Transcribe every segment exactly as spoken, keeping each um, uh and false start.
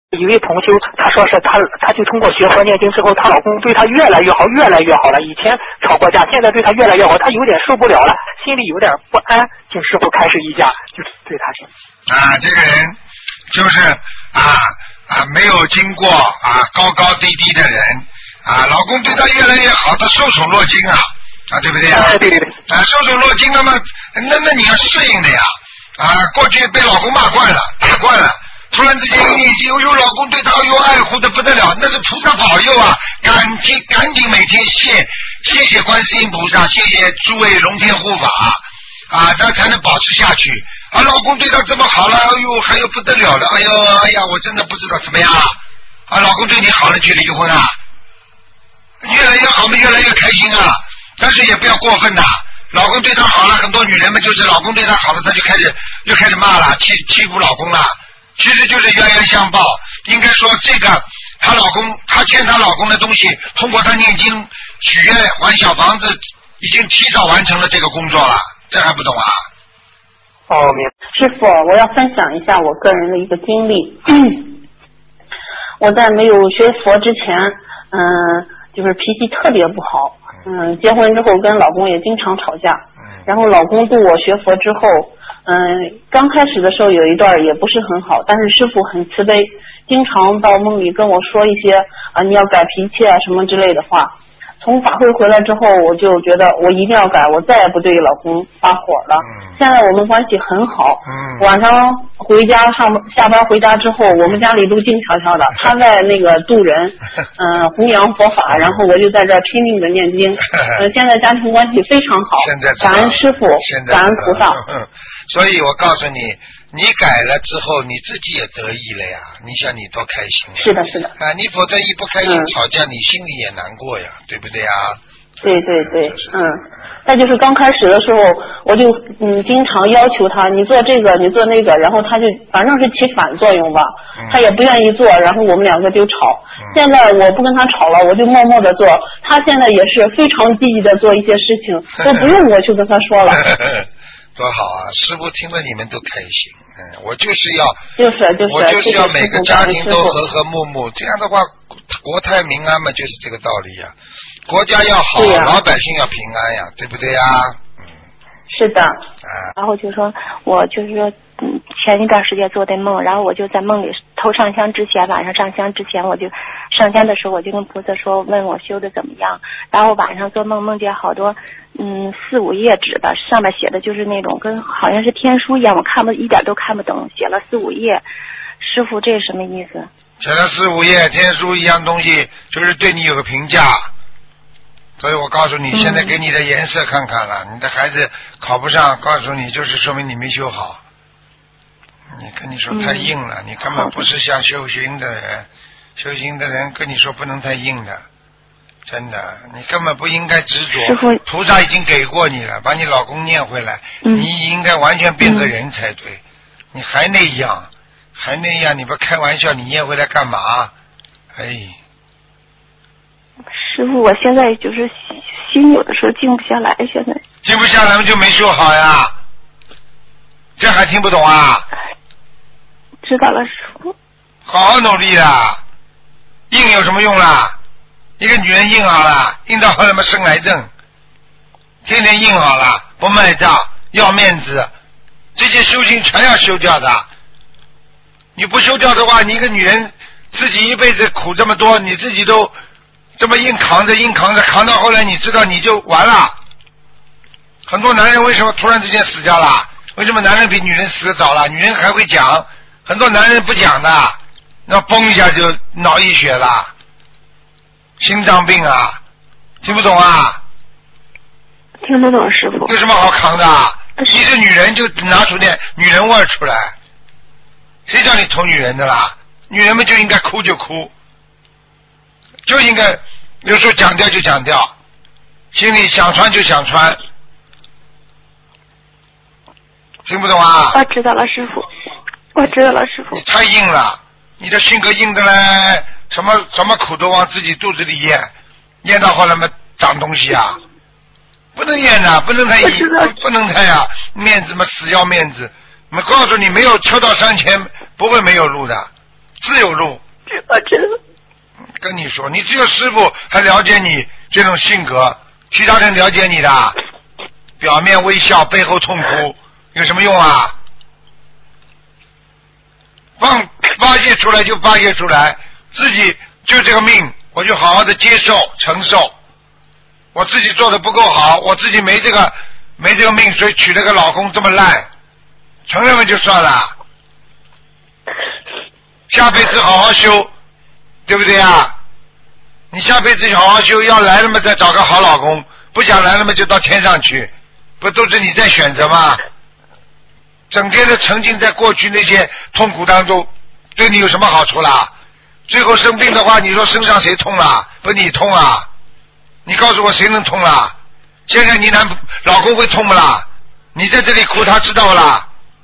一位同修，她说是她，她就通过学佛念经之后，她老公对她越来越好，越来越好了。以前吵过架，现在对她越来越好，她有点受不了了，心里有点不安。请师傅开示一下，就对她说。 啊，这个人就是啊啊，没有经过啊高高低低的人啊，老公对她越来越好，她受宠若惊啊啊，对不对啊？ 哎，对对对。 啊，受宠若惊，那么那那你要适应的呀啊，过去被老公骂惯了，打惯了。突然之间有念经，有老公对他又爱护的不得了，那是菩萨保佑啊！赶紧赶紧每天谢谢谢观世音菩萨，谢谢诸位龙天护法啊，他才能保持下去。啊，老公对他这么好了，哎呦，还有不得了了，哎呦，哎呀，我真的不知道怎么样啊！啊，老公对你好了去离婚啊？越来越好嘛，越来越开心啊！但是也不要过分呐、啊。老公对她好了，很多女人们就是老公对她好了，她就开始又开始骂了，欺欺负老公了。其实就是冤冤相报，应该说这个她老公，她欠她老公的东西，通过她念经许愿还小房子，已经提早完成了这个工作了，这还不懂啊？ 哦，明白。 师傅，我要分享一下我个人的一个经历。我在没有学佛之前，嗯、呃，就是脾气特别不好，嗯，结婚之后跟老公也经常吵架，然后老公度我学佛之后。嗯，刚开始的时候有一段也不是很好，但是师父很慈悲，经常到梦里跟我说一些啊你要改脾气啊什么之类的话。从法会回来之后，我就觉得我一定要改，我再也不对老公发火了。嗯、现在我们关系很好，嗯、晚上回家上下班回家之后，我们家里都静悄悄的，他在那个渡人，嗯、呃，弘扬佛法，然后我就在这拼命的念经。呃，现在家庭关系非常好，感恩师父，感恩菩萨。 所以我告诉你，你改了之后，你自己也得意了呀。你想你多开心、啊。 是的，是的。 啊，你否则一不开心、嗯、吵架，你心里也难过呀，对不对呀？ 对对对，嗯。再就是刚开始的时候，我就嗯经常要求他，你做这个，你做那个，然后他就反正是起反作用吧，嗯、他也不愿意做，然后我们两个就吵。嗯、现在我不跟他吵了，我就默默的做，他现在也是非常积极的做一些事情，都不用我去跟他说了。 多好啊！师父听了你们都开心，嗯，我就是要， 就是就是， 我就是要每个家庭都和和睦睦，这样的话，国泰民安嘛，就是这个道理呀、啊。国家要好，啊、老百姓要平安呀，对不对呀？嗯， 是的。 啊， 然后就说，我就是说，嗯，前一段时间做的梦，然后我就在梦里头上香之前，晚上上香之前，我就上香的时候，我就跟菩萨说，问我修的怎么样。然后晚上做梦梦见好多。嗯，四五页纸的，上面写的就是那种跟好像是天书一样，我看不一点都看不懂，写了四五页。师傅，这是什么意思？ 写了四五页天书一样东西，就是对你有个评价。所以我告诉你，现在给你的颜色看看了，嗯、你的孩子考不上，告诉你就是说明你没修好。你跟你说太硬了，嗯、你根本不是像修行的人，修行的人跟你说不能太硬的。真的，你根本不应该执着。菩萨已经给过你了，把你老公念回来，嗯、你应该完全变个人才对。嗯、你还那样，还那样，你不开玩笑，你念回来干嘛？哎， 师父，我现在就是心有的时候静不下来，现在静不下来就没修好呀。这还听不懂啊？ 知道了，师父。 好好努力啦，硬有什么用啦？一个女人硬好了，硬到后来嘛生癌症，天天硬好了，不卖账，要面子，这些修行全要修掉的。你不修掉的话，你一个女人自己一辈子苦这么多，你自己都这么硬扛着硬扛着，扛到后来你知道你就完了。很多男人为什么突然之间死掉了？为什么男人比女人死得早了？女人还会讲，很多男人不讲的，那嘣一下就脑溢血了。心脏病啊，听不懂啊？ 听得懂，师傅。 有什么好扛的？你是女人就拿出点女人味儿出来，谁叫你投女人的啦？女人们就应该哭就哭，就应该有时候讲掉就讲掉，心里想穿就想穿，听不懂啊？ 我知道了，师傅，我知道了，师傅。 你太硬了，你的性格硬的嘞。什么什么苦都往自己肚子里咽，咽到后来嘛长东西啊，不能咽的，不能太硬，不能太啊，面子嘛死要面子。我告诉你，没有车到山前不会没有路的， 自有路。 我知道。 跟你说，你只有师傅还了解你这种性格，其他人了解你的，表面微笑，背后痛哭，有什么用啊？放发泄出来就发泄出来，自己就这个命，我就好好的接受承受。我自己做的不够好，我自己没这个没这个命，所以娶了个老公这么烂，承认了就算了。下辈子好好修，对不对啊？你下辈子好好修，要来了嘛再找个好老公，不想来了嘛就到天上去，不都是你在选择吗？整天的沉浸在过去那些痛苦当中，对你有什么好处啦？最后生病的话，你说身上谁痛啦？不你痛啊？你告诉我谁能痛啦？现在你男老公会痛不啦？你在这里哭，他知道啦？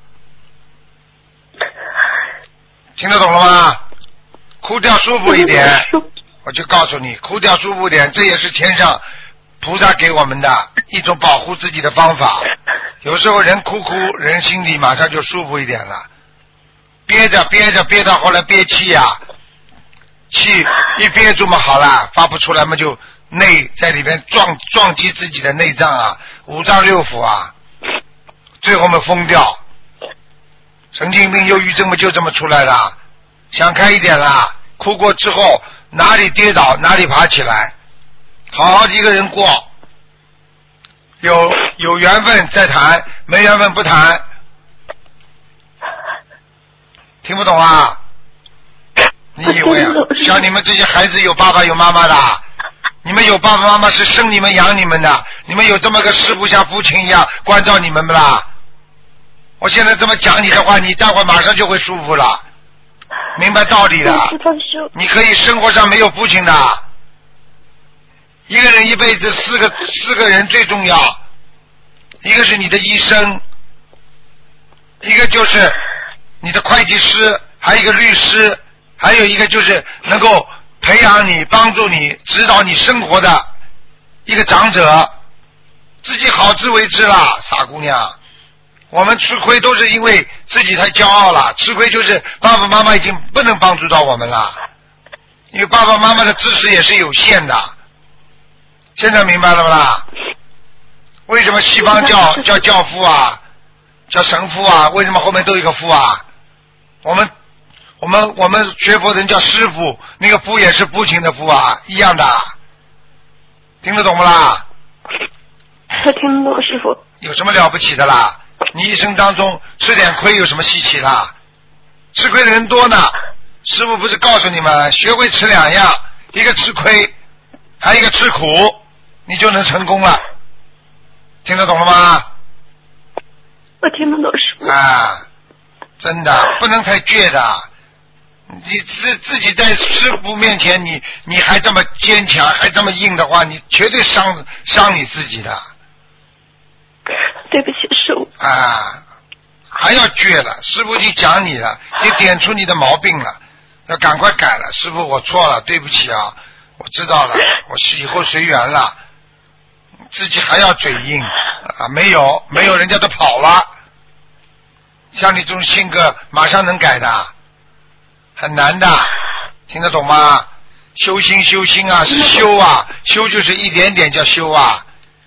听得懂了吗？哭掉舒服一点，我就告诉你，哭掉舒服一点，这也是天上菩萨给我们的一种保护自己的方法。有时候人哭哭，人心里马上就舒服一点了。憋着憋着憋到后来憋气呀、啊，气一憋住嘛好了，发不出来嘛就内在里边撞撞击自己的内脏啊，五脏六腑啊，最后嘛疯掉。神经病、忧郁症嘛就这么出来了。想开一点啦，哭过之后哪里跌倒哪里爬起来，好好一个人过。有有缘分再谈，没缘分不谈。听不懂啊？你以为啊？像你们这些孩子有爸爸有妈妈的，你们有爸爸妈妈是生你们养你们的，你们有这么个师傅像父亲一样关照你们不啦？我现在这么讲你的话，你待会马上就会舒服了，明白道理了。你可以生活上没有父亲的，一个人一辈子四个四个人最重要，一个是你的医生，一个就是你的会计师，还有一个律师，还有一个就是能够培养你、帮助你、指导你生活的一个长者。自己好自为之啦，傻姑娘。我们吃亏都是因为自己太骄傲了，吃亏就是爸爸妈妈已经不能帮助到我们了，因为爸爸妈妈的知识也是有限的。现在明白了不啦？为什么西方叫叫教父啊，叫神父啊？为什么后面都有一个父啊？我们我们我们学佛人叫师父，那个父也是父亲的父啊，一样的。听得懂不啦？ 我听得懂，师父。 有什么了不起的啦？你一生当中吃点亏有什么稀奇啦？吃亏的人多呢。师父不是告诉你们，学会吃两样，一个吃亏，还有一个吃苦，你就能成功了。听得懂了吗？ 我听得懂，师父。 啊，真的不能太倔的。你自自己在师父面前，你你还这么坚强，还这么硬的话，你绝对伤伤你自己的。 对不起，师父。 啊，还要倔了，师父已经讲你了，也点出你的毛病了，要赶快改了。师父，我错了，对不起啊，我知道了，我是以后随缘了。自己还要嘴硬啊？没有，没有，人家都跑了。像你这种性格，马上能改的，很难的，听得懂吗？修心修心啊，是修啊，修就是一点点叫修啊。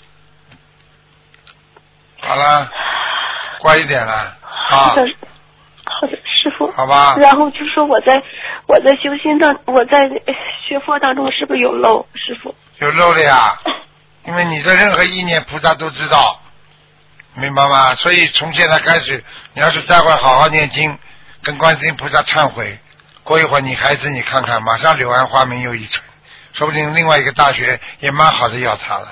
好了，乖一点了啊。 好的，好的，师父。 好吧。 然后就说我在我在修心当我在学佛当中是不是有漏，师父？ 有漏的呀，因为你的任何意念菩萨都知道，明白吗？所以从现在开始，你要是待会好好念经，跟观世音菩萨忏悔，过一会儿你孩子你看看，马上柳暗花明又一村，说不定另外一个大学也蛮好的要他了。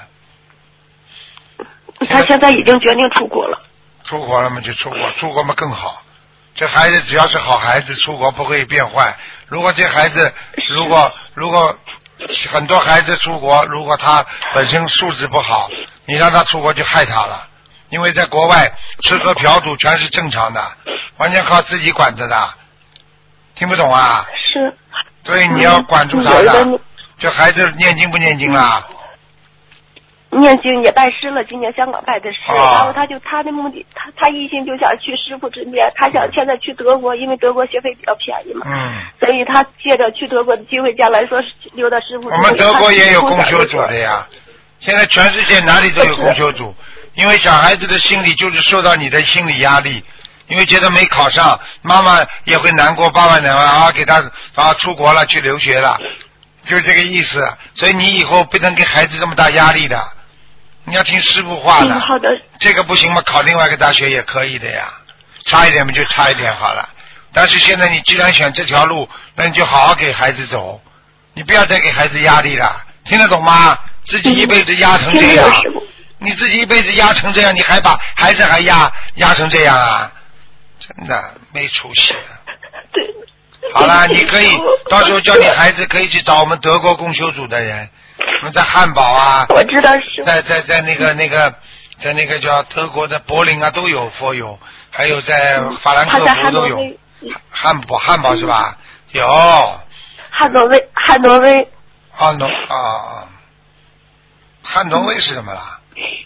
他现在已经决定出国了。 出国了嘛就出国，出国嘛更好。这孩子只要是好孩子，出国不会变坏。如果这孩子，如果如果很多孩子出国，如果他本身素质不好，你让他出国就害他了。因为在国外吃喝嫖赌全是正常的，完全靠自己管着的。听不懂啊？ 是。 所以你要管住他的。这孩子念经不念经啦？ 念经也拜师了，今年香港拜的师， 啊、 然后他就他的目的，他他一心就想去师傅身边，他想现在去德国，因为德国学费比较便宜嘛， 嗯， 所以他借着去德国的机会，将来说留到师傅。 我们德国也有共修组的呀，现在全世界哪里都有共修组，因为小孩子的心理就是受到你的心理压力，因为觉得没考上，妈妈也会难过，爸爸难过啊，给他啊出国了去留学了，就这个意思，所以你以后不能给孩子这么大压力的。你要听师傅话的， 嗯，好的。 这个不行嘛，考另外一个大学也可以的呀，差一点嘛就差一点好了。但是现在你既然选这条路，那你就好好给孩子走，你不要再给孩子压力了，听得懂吗？自己一辈子压成这样，嗯、你自己一辈子压成这样，你还把孩子还压压成这样啊？真的没出息的。 对。 好了，你可以到时候叫你孩子可以去找我们德国共修组的人。我们在汉堡啊， 我知道是在在在那个那个在那个叫德国的柏林啊都有佛友，还有在法兰克福都有。汉堡汉堡是吧？有。 汉诺威汉诺威。 汉诺啊，汉诺威是什么啦？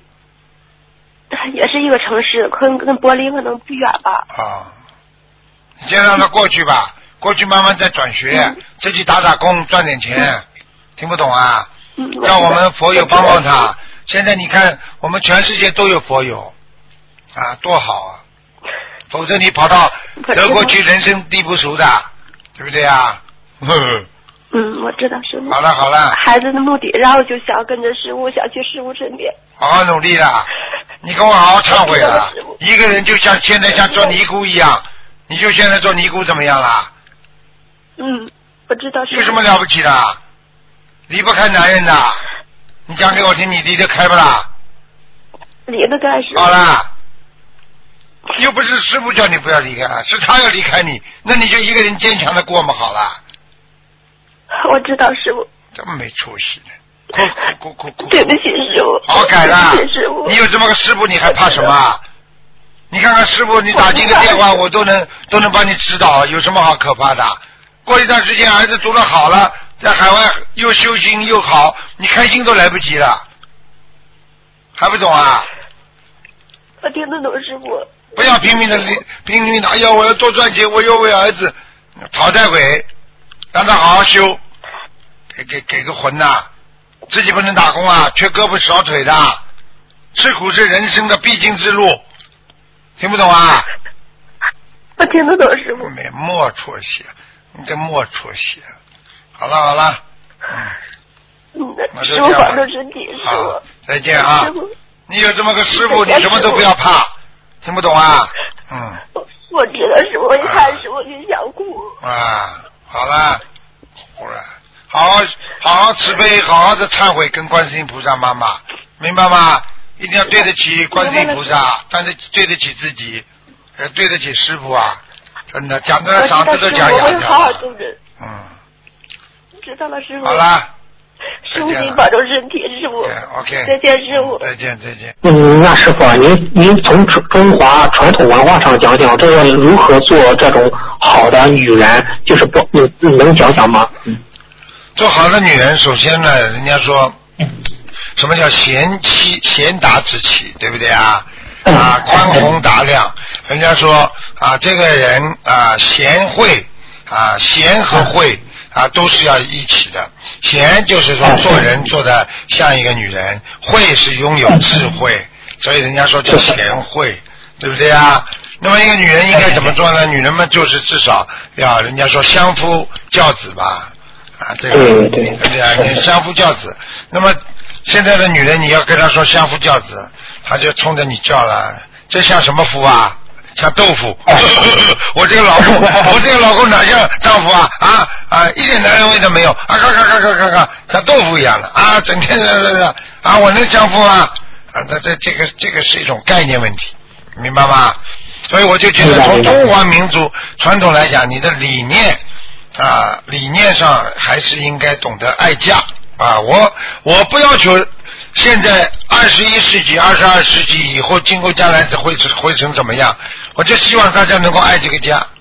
也是一个城市，跟跟柏林可能不远吧。 啊，你先让他过去吧，过去慢慢再转学，嗯、自己打打工赚点钱，嗯、听不懂啊？让我们佛友帮帮他。现在你看，我们全世界都有佛友，啊，多好啊！否则你跑到德国去，人生地不熟的，对不对啊？ 嗯，我知道师傅。 好了好了。 孩子的目的，然后就想跟着师傅，想去师傅身边。 好好努力了，你跟我好好忏悔了。一个人就像现在像做尼姑一样，你就现在做尼姑怎么样啦？ 嗯，我知道师傅。 有什么了不起的？离不开男人的，你讲给我听，你离得开不啦？ 离得开是。 好啦，又不是师傅叫你不要离开，是他要离开你，那你就一个人坚强的过嘛，好了。 我知道师傅。 这么没出息的，哭哭哭哭哭！ 对不起师傅。 好改了， 对不起师傅。 你有这么个师傅，你还怕什么？你看看师傅，你打进个电话，我都能都能帮你指导，有什么好可怕的？过一段时间，儿子读得好了。在海外又修心又好，你开心都来不及了，还不懂啊？ 我听得懂师傅。 不要拼命的拼命的，哎呀，我要多赚钱，我要为儿子讨债鬼，让他好好修，给给给个魂呐、啊！自己不能打工啊，缺胳膊少腿的，吃苦是人生的必经之路，听不懂啊？ 我听得懂师傅。 没莫出息，你这莫出息。好了好了， 嗯，师傅保重身体，师傅， 再见啊！你有这么个师傅，你什么都不要怕，听不懂啊？嗯。 我我知道师傅，我一看师傅就想哭。 啊，好了，哭了，好好好好慈悲，好好的忏悔，跟观世音菩萨妈妈，明白吗？一定要对得起观世音菩萨，但是对得起自己，呃，对得起师傅啊！真的，讲的嗓子都讲哑掉了。嗯。 知道了，师傅。 好啦， 师傅您保重身体，师傅。 OK。 再见，师傅。 再见，再见。 嗯，那师傅啊，您您从中华传统文化上讲讲，这个如何做这种好的女人，就是不，嗯，能讲讲吗？嗯。 做好的女人，首先呢，人家说，什么叫贤妻贤达之妻，对不对啊？啊，宽宏大量。人家说啊，这个人啊，贤惠啊，贤和惠。啊，都是要一起的。贤就是说做人做的像一个女人，慧是拥有智慧，所以人家说叫贤惠，对不对啊？那么一个女人应该怎么做呢？女人们就是至少要人家说相夫教子吧，啊，这个对对啊，你相夫教子。那么现在的女人，你要跟她说相夫教子，她就冲着你叫了，这像什么夫啊？像豆腐，我这个老公，我这个老公哪像丈夫啊？啊啊，一点男人味都没有，啊咔咔咔咔咔咔，像豆腐一样的啊，整天的啊，我能相夫吗？啊，这这这个这个是一种概念问题，明白吗？所以我就觉得，从中华民族传统来讲，你的理念啊，理念上还是应该懂得爱家啊。我我不要求。现在二十一世纪、二十二世纪以后，今后将来会会成怎么样？我就希望大家能够爱这个家，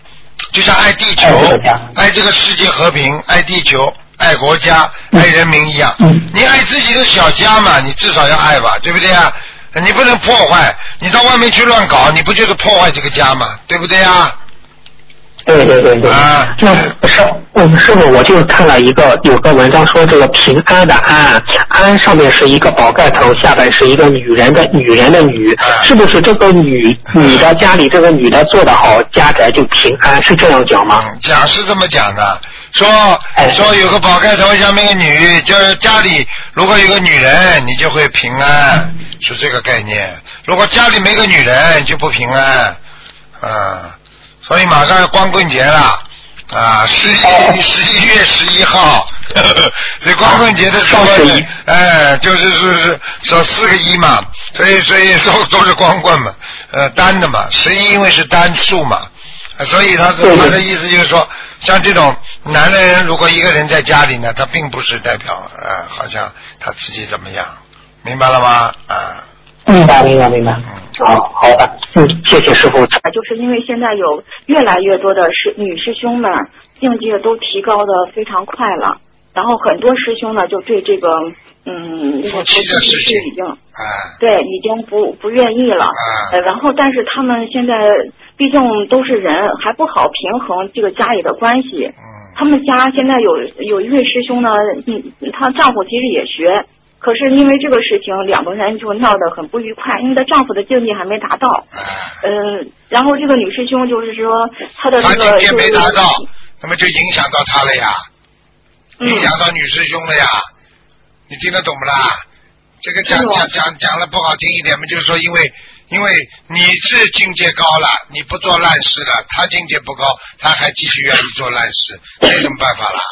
就像爱地球、爱这个世界和平、爱地球、爱国家、爱人民一样。 嗯， 你爱自己的小家嘛，你至少要爱吧，对不对啊？你不能破坏，你到外面去乱搞，你不就是破坏这个家嘛，对不对啊？ 对对对对。 啊， 那师嗯师傅，我就看了一个有个文章说这个平安的安，安上面是一个宝盖头，下边是一个女人的女人的女， 啊、 是不是这个女女的家里这个女的做得好，家宅就平安，是这样讲吗？ 嗯、讲是这么讲的，说、 哎、 说有个宝盖头下面个女，就是家里如果有个女人，你就会平安，是这个概念。如果家里没个女人，就不平安，啊。所以马上光棍节了啊，十一十一月十一号，呵呵所以光棍节的时候呢，哎，就是是是说四个一嘛，所以所以说都是光棍嘛，呃单的嘛，十一因为是单数嘛，所以他他的意思就是说，像这种男的人如果一个人在家里呢，他并不是代表呃好像他自己怎么样，明白了吗？啊。 明白明白明白。好，好的，嗯，谢谢师傅。 就是因为现在有越来越多的师女师兄们境界都提高的非常快了，然后很多师兄呢就对这个嗯那个夫妻的事情已经啊， 对已经不不愿意了， 啊， 呃，然后但是他们现在毕竟都是人，还不好平衡这个家里的关系。 嗯， 他们家现在有有一位师兄呢，嗯，她丈夫其实也学。可是因为这个事情，两个人就闹得很不愉快，因为她丈夫的境界还没达到。嗯、呃，然后这个女师兄就是说，她的那个境界没达到，那么就影响到她了呀，影响到女师兄了呀，嗯、你听得懂不啦？这个讲讲讲讲了不好听一点嘛，就是说因为因为你是境界高了，你不做烂事了，她境界不高，她还继续愿意做烂事，这有什么办法啦？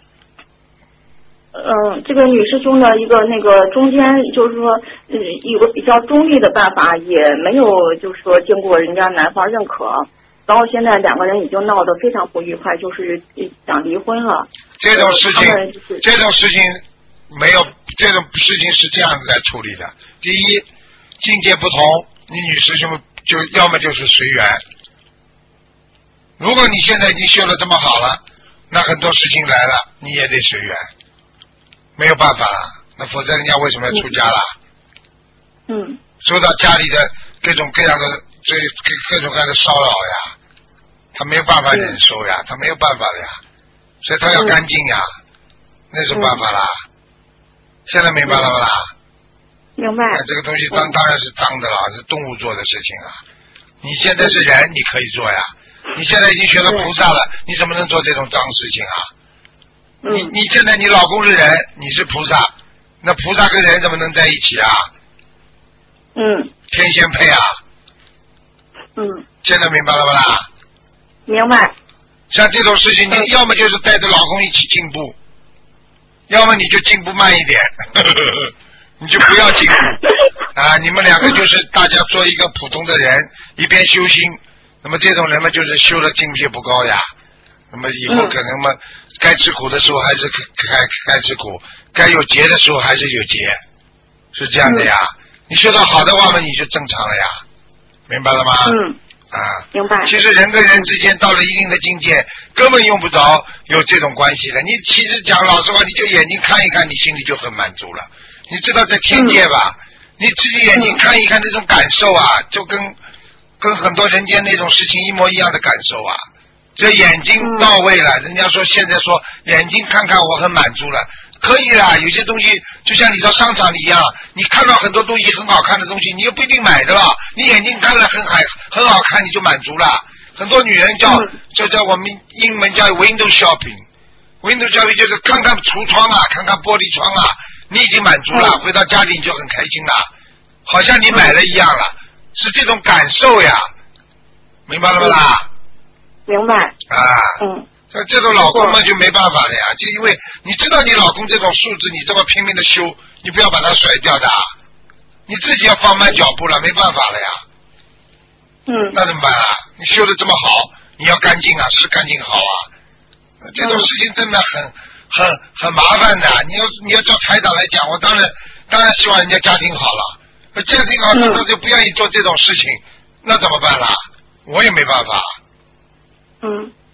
嗯，这个女师兄的一个那个中间就是说，嗯，有个比较中立的办法，也没有就是说经过人家男方认可，然后现在两个人已经闹得非常不愉快，就是想离婚了。 这种事情， 呃就是、 这种事情没有，这种事情是这样子来处理的。第一，境界不同，你女师兄就要么就是随缘。如果你现在已经修得这么好了，那很多事情来了，你也得随缘。没有办法了，那否则人家为什么要出家了？ 嗯， 受到家里的各种各样的这各各种各样的骚扰呀，他没有办法忍受呀，他没有办法了呀，所以他要干净呀，那是办法啦。现在明白了不啦？ 明白。 这个东西当当然是脏的了，是动物做的事情啊。你现在是人，你可以做呀。你现在已经学了菩萨了，你怎么能做这种脏事情啊？你你现在你老公是人，你是菩萨，那菩萨跟人怎么能在一起啊？ 嗯。 天仙配啊。 嗯。现在明白了不啦？ 明白。 像这种事情，你要么就是带着老公一起进步，要么你就进步慢一点，呵呵呵你就不要进步啊！你们两个就是大家做一个普通的人，一边修心，那么这种人嘛，就是修的境界不高呀。那么以后可能嘛。嗯该吃苦的时候还是该该吃苦，该有劫的时候还是有劫，是这样的呀。嗯、你修到好的话嘛，你就正常了呀，明白了吗？ 嗯。 啊。 明白。 其实人跟人之间到了一定的境界，根本用不着有这种关系的。你其实讲老实话，你就眼睛看一看，你心里就很满足了。你知道在天界吧？嗯、你自己眼睛看一看，那种感受啊，就跟跟很多人间那种事情一模一样的感受啊。这眼睛到位了，嗯、人家说现在说眼睛看看我很满足了，可以啦。有些东西就像你到商场里一样，你看到很多东西很好看的东西，你又不一定买的了。你眼睛看了很好很好看，你就满足了。很多女人叫叫叫我们英文叫 window shopping，window shopping 就是看看橱窗啊，看看玻璃窗啊，你已经满足了，嗯、回到家里你就很开心了，好像你买了一样了，是这种感受呀，明白了不啦？ 明白。 啊。 嗯。 像这种老公嘛就没办法了呀，就因为你知道你老公这种素质，你这么拼命的修，你不要把他甩掉的，你自己要放慢脚步了，没办法了呀。 嗯。 那怎么办啊？你修的这么好，你要干净啊，是干净好啊。这种事情真的很很很麻烦的。你要你要叫台长来讲，我当然当然希望人家家庭好了，家庭好，他就不愿意做这种事情，那怎么办啦？我也没办法。 嗯。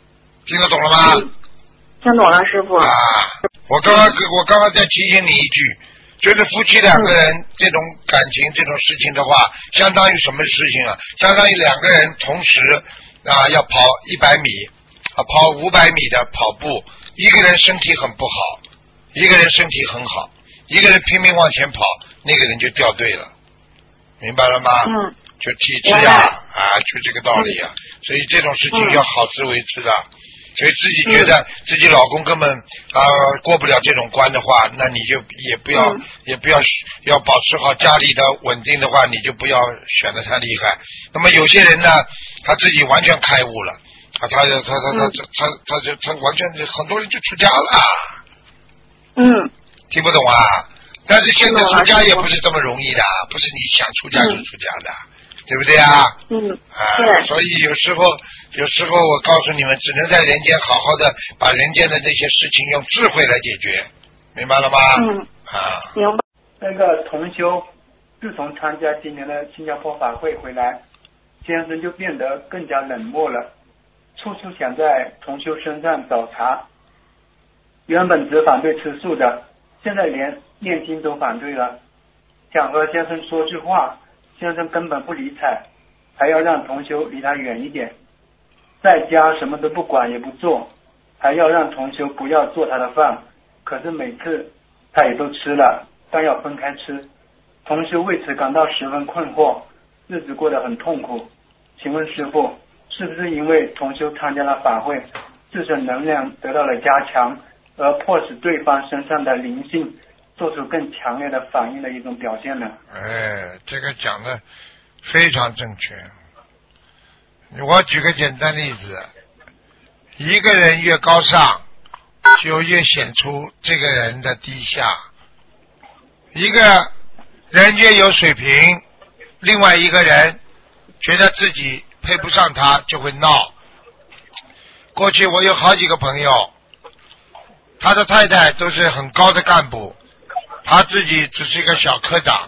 听得懂了吗？ 听懂了，师傅。 啊，我刚刚我刚刚再提醒你一句，就是夫妻两个人这种感情这种事情的话，相当于什么事情啊？相当于两个人同时啊要跑一百米啊，跑五百米的跑步，一个人身体很不好，一个人身体很好，一个人拼命往前跑，那个人就掉队了，明白了吗？ 嗯。 就体质呀，啊，就这个道理啊。所以这种事情要好自为之的。所以自己觉得自己老公根本啊、呃、过不了这种关的话，那你就也不要、嗯、也不要要保持好家里的稳定的话，你就不要选得太厉害。那么有些人呢，他自己完全开悟了，啊，他他他他他他他就他完全很多人就出家了。 嗯。 听不懂啊？但是现在出家也不是这么容易的，不是你想出家就出家的。嗯，对不对啊？ 嗯， 啊，所以有时候，有时候我告诉你们，只能在人间好好的把人间的这些事情用智慧来解决，明白了吗？ 嗯， 啊， 明白。 那个同修，自从参加今年的新加坡法会回来，先生就变得更加冷漠了，处处想在同修身上找茬。原本只反对吃素的，现在连念经都反对了。想和先生说句话，先生根本不理睬，还要让同修离他远一点。在家什么都不管也不做，还要让同修不要做他的饭，可是每次他也都吃了，但要分开吃。同修为此感到十分困惑，日子过得很痛苦。请问师父，是不是因为同修参加了法会，自身能量得到了加强，而迫使对方身上的灵性做出更强烈的反应的一种表现呢？ 哎，这个讲的非常正确。我举个简单例子，一个人越高尚，就越显出这个人的低下。一个人越有水平，另外一个人觉得自己配不上他，就会闹。过去我有好几个朋友，他的太太都是很高的干部，他自己只是一个小科长，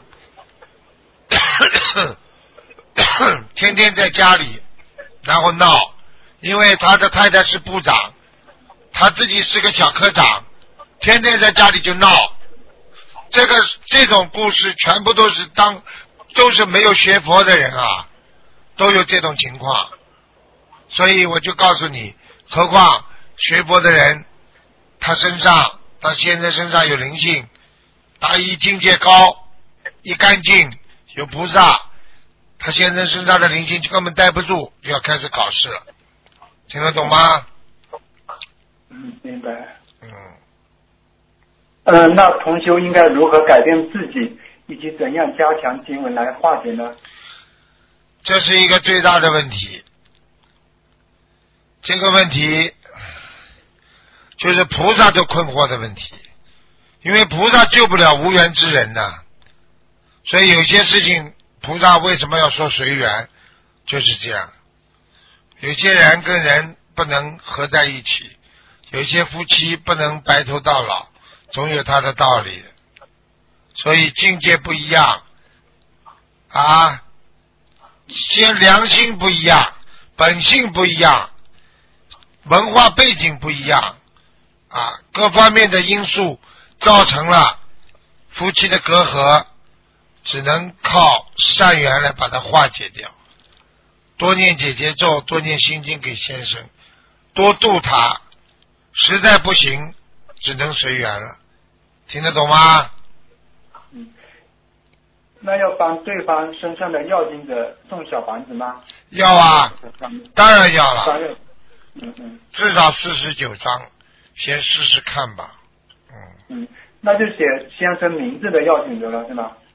天天在家里然后闹，因为他的太太是部长，他自己是个小科长，天天在家里就闹。这个这种故事全部都是当都是没有学佛的人啊，都有这种情况。所以我就告诉你，何况学佛的人，他身上他现在身上有灵性，他一境界高，一干净，有菩萨，他现在身上的灵性就根本待不住，就要开始搞事了。听得懂吗？ 嗯，明白。 嗯。 嗯、呃，那同修应该如何改变自己，以及怎样加强经文来化解呢？ 这是一个最大的问题。这个问题就是菩萨都困惑的问题，因为菩萨救不了无缘之人呐、啊。所以有些事情菩萨为什么要说随缘，就是这样。有些人跟人不能合在一起，有些夫妻不能白头到老，总有他的道理。所以境界不一样啊，先良心不一样，本性不一样，文化背景不一样啊，各方面的因素造成了夫妻的隔阂，只能靠善缘来把它化解掉。多念解结咒，多念心经给先生，多度他，实在不行只能随缘了。听得懂吗？ 嗯，那要帮对方身上的要经者送小房子吗？ 要啊，当然要了。 嗯嗯， 至少四十九章，先试试看吧。嗯嗯，那就写先生名字的要经者了，是吗？